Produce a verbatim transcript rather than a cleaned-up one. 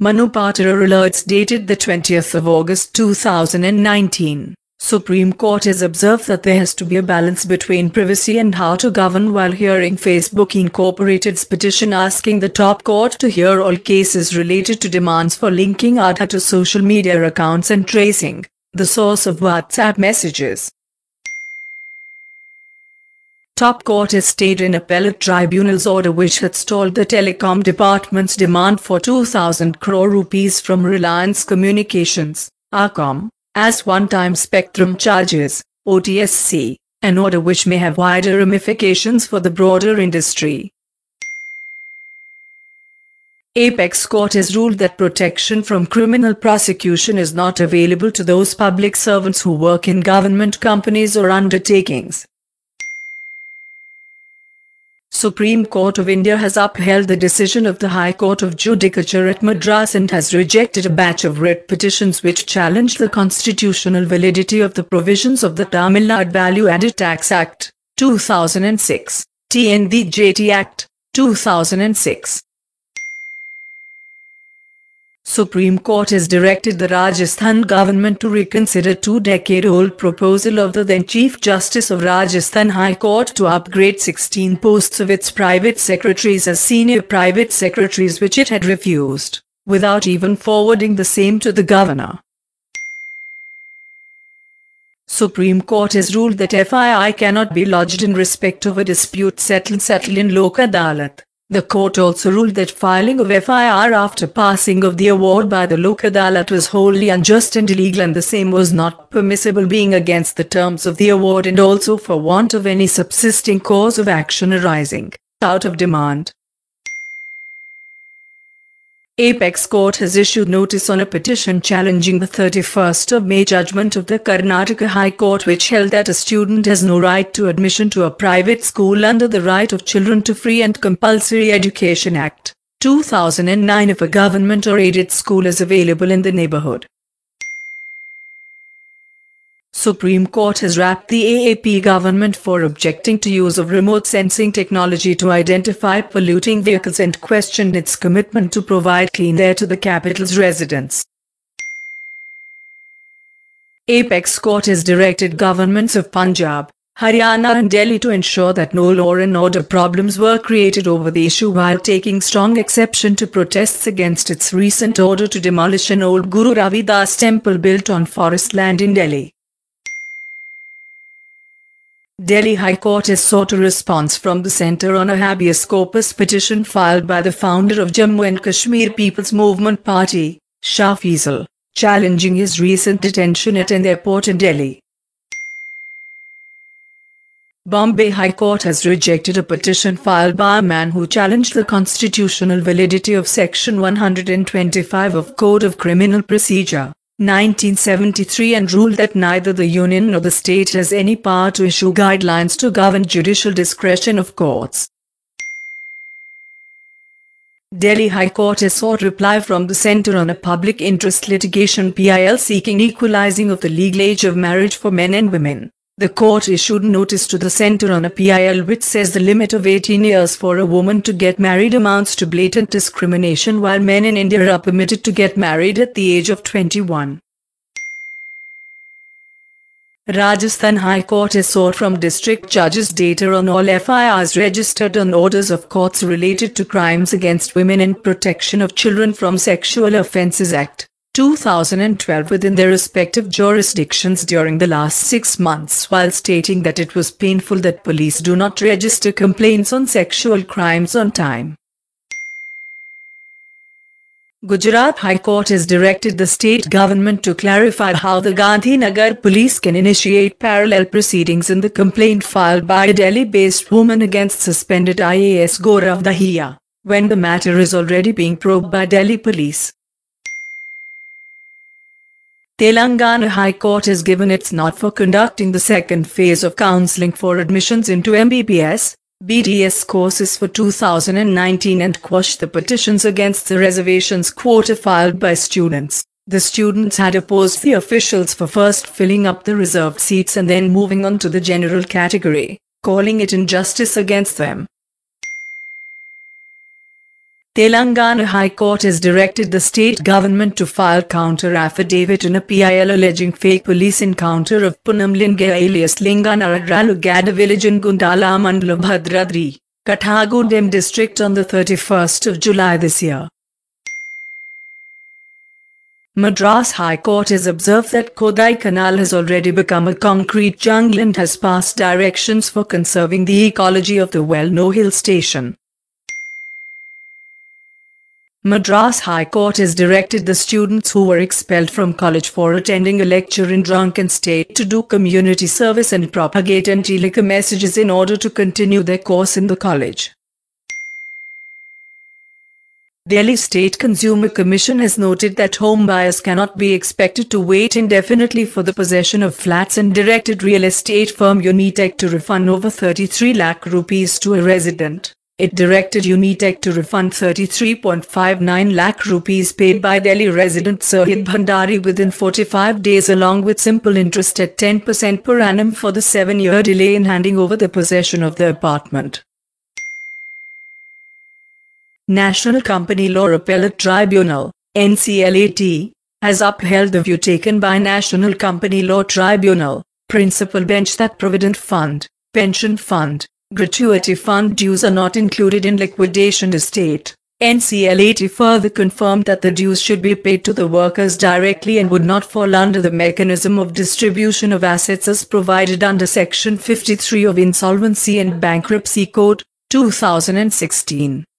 Manu Patora alerts dated the twentieth of August two thousand nineteen. Supreme Court has observed that there has to be a balance between privacy and how to govern while hearing Facebook Incorporated's petition asking the top court to hear all cases related to demands for linking Aadhaar to social media accounts and tracing the source of WhatsApp messages. Top court has stayed in appellate tribunal's order which had stalled the telecom department's demand for two thousand crore rupees from Reliance Communications, Arcom, as one-time spectrum charges, O T S C, an order which may have wider ramifications for the broader industry. Apex Court has ruled that protection from criminal prosecution is not available to those public servants who work in government companies or undertakings. Supreme Court of India has upheld the decision of the High Court of Judicature at Madras and has rejected a batch of writ petitions which challenge the constitutional validity of the provisions of the Tamil Nadu Value Added Tax Act, two thousand six, T N V J T Act, two thousand six. Supreme Court has directed the Rajasthan government to reconsider two-decade-old proposal of the then Chief Justice of Rajasthan High Court to upgrade sixteen posts of its private secretaries as senior private secretaries which it had refused, without even forwarding the same to the governor. Supreme Court has ruled that F I I cannot be lodged in respect of a dispute settled settled in Lok Adalat. The court also ruled that filing of F I R after passing of the award by the Lok Adalat was wholly unjust and illegal and the same was not permissible being against the terms of the award and also for want of any subsisting cause of action arising out of demand. Apex Court has issued notice on a petition challenging the thirty-first of May judgment of the Karnataka High Court which held that a student has no right to admission to a private school under the Right of Children to Free and Compulsory Education Act, two thousand nine if a government or aided school is available in the neighborhood. Supreme Court has rapped the A A P government for objecting to use of remote sensing technology to identify polluting vehicles and questioned its commitment to provide clean air to the capital's residents. Apex Court has directed governments of Punjab, Haryana and Delhi to ensure that no law and order problems were created over the issue while taking strong exception to protests against its recent order to demolish an old Guru Ravidas temple built on forest land in Delhi. Delhi High Court has sought a response from the centre on a habeas corpus petition filed by the founder of Jammu and Kashmir People's Movement Party, Shah Faisal, challenging his recent detention at an airport in Delhi. Bombay High Court has rejected a petition filed by a man who challenged the constitutional validity of Section one hundred twenty-five of Code of Criminal Procedure, nineteen seventy-three and ruled that neither the union nor the state has any power to issue guidelines to govern judicial discretion of courts. Delhi High Court has sought reply from the centre on a public interest litigation P I L seeking equalizing of the legal age of marriage for men and women. The court issued notice to the centre on a P I L which says the limit of eighteen years for a woman to get married amounts to blatant discrimination while men in India are permitted to get married at the age of twenty-one. Rajasthan High Court has sought from district judges data on all F I Rs registered on orders of courts related to crimes against women and protection of children from Sexual Offences Act, two thousand twelve within their respective jurisdictions during the last six months while stating that it was painful that police do not register complaints on sexual crimes on time. Gujarat High Court has directed the state government to clarify how the Gandhinagar police can initiate parallel proceedings in the complaint filed by a Delhi-based woman against suspended I A S Gaurav Dahiya, when the matter is already being probed by Delhi police. Telangana High Court has given its nod for conducting the second phase of counselling for admissions into M B B S, B D S courses for two thousand nineteen and quashed the petitions against the reservations quota filed by students. The students had opposed the officials for first filling up the reserved seats and then moving on to the general category, calling it injustice against them. Telangana High Court has directed the state government to file counter-affidavit in a P I L alleging fake police encounter of Poonam Linga alias Linganaralu at a village in Gundala Mandal Bhadradri, Katagudem district on the thirty-first of July this year. Madras High Court has observed that Kodai Canal has already become a concrete jungle and has passed directions for conserving the ecology of the well-known hill station. Madras High Court has directed the students who were expelled from college for attending a lecture in drunken state to do community service and propagate anti-liquor messages in order to continue their course in the college. Delhi State Consumer Commission has noted that home buyers cannot be expected to wait indefinitely for the possession of flats and directed real estate firm Unitech to refund over thirty-three lakh rupees to a resident. It directed Unitech to refund thirty-three point five nine lakh rupees paid by Delhi resident Sahid Bhandari within forty-five days along with simple interest at ten percent per annum for the seven-year delay in handing over the possession of the apartment. National Company Law Appellate Tribunal, N C L A T, has upheld the view taken by National Company Law Tribunal, Principal Bench that Provident Fund, Pension Fund, Gratuity Fund dues are not included in liquidation estate. N C L A T further confirmed that the dues should be paid to the workers directly and would not fall under the mechanism of distribution of assets as provided under Section fifty-three of Insolvency and Bankruptcy Code, two thousand sixteen.